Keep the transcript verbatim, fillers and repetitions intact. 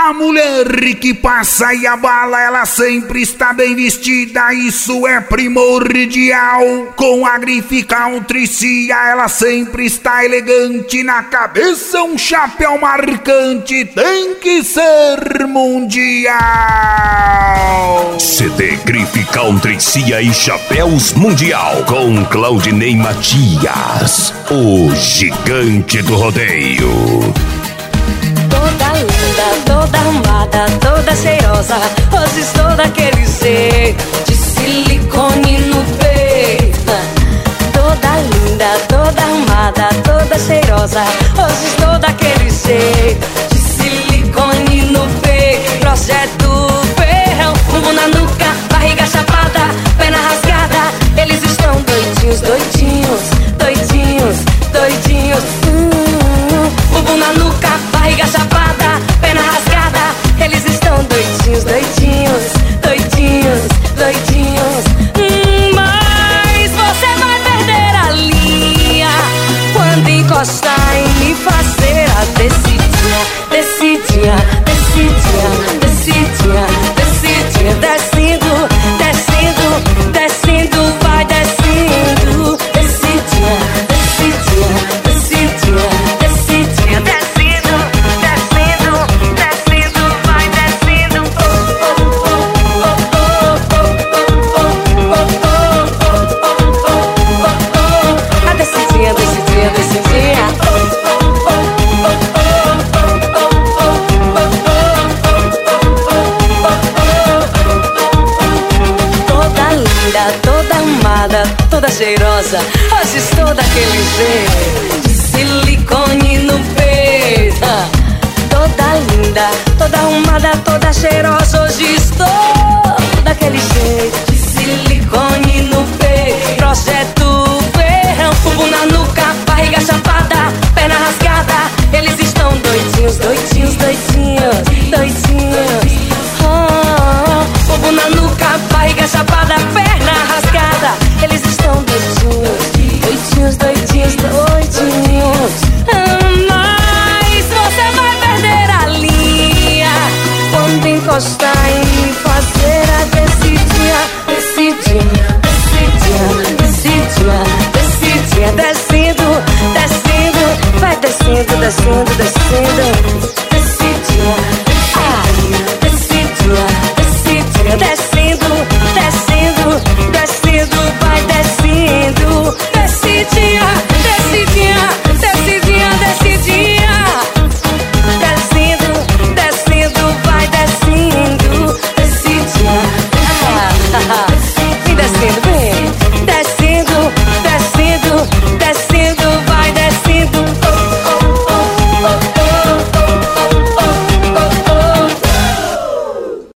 A mulher que passa e abala, ela sempre está bem vestida, isso é primordial. Com a grife Countrycia, ela sempre está elegante, na cabeça um chapéu marcante, tem que ser mundial. C D Grife Countrycia e Chapéus Mundial, com Claudinei Matias, o gigante do rodeio. Toda linda, toda arrumada, toda cheirosa, hoje estou daquele jeito de silicone no peito. Toda linda, toda arrumada, toda cheirosa, hoje estou daquele jeito de silicone no peito. Projeto ferrão, bumbum na nuca, barriga chapada, perna rasgada. Eles estão doidinhos, doidinhos, doidinhos, doidinhos. Hum, bumbum na nuca, barriga chapada, perna rasgada. Eles estão doidinhos, doidinhos, doidinhos, doidinhos. Hum, mas você vai perder a linha quando encostar em me fazer a descidinha, descidinha, descidinha, descidinha, descidinha. Descendo, descendo, descendo, vai descendo. Descidinha, descidinha, descidinha, descidinha. Descendo, descendo, descendo, vai descendo. A descidinha, descidinha, descidinha. Toda linda, toda arrumada, toda cheirosa, hoje estou daquele jeito de silicone no peito. Toda linda, toda arrumada, toda cheirosa, hoje estou daquele jeito